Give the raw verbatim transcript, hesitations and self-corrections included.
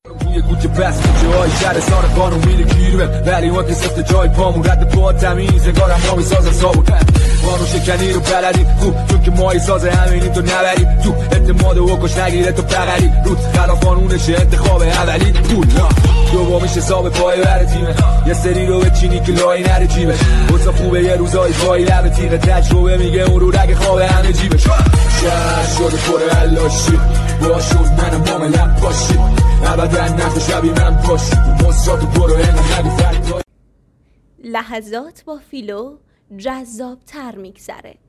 توی کوچه بس کوچه های شهر سان قانون میره گیروه ولی اون که سفت جای پامون رد پا تمیز انگارم ما میسازه سابون قانون شکنی رو بلدی خوب چون که مایی سازه همینی تو نبری تو اعتماد و کش نگیره تو بغلی رود خلاف قانونشه انتخاب اولی پول دومیش حساب پای بر تیمه یه سری رو بچینی که لای نره جیبش واسه خوبه یه روزای پای لب تیغه تجربه میگه اون رو رگ خواب همه جیبش شهر شده پر علاشی باشوز منم ماملم باشی ابدا نفت شبی من باشی مصرات برو اینم نگو فرد. لحظات با فیلو جذاب تر میگذره.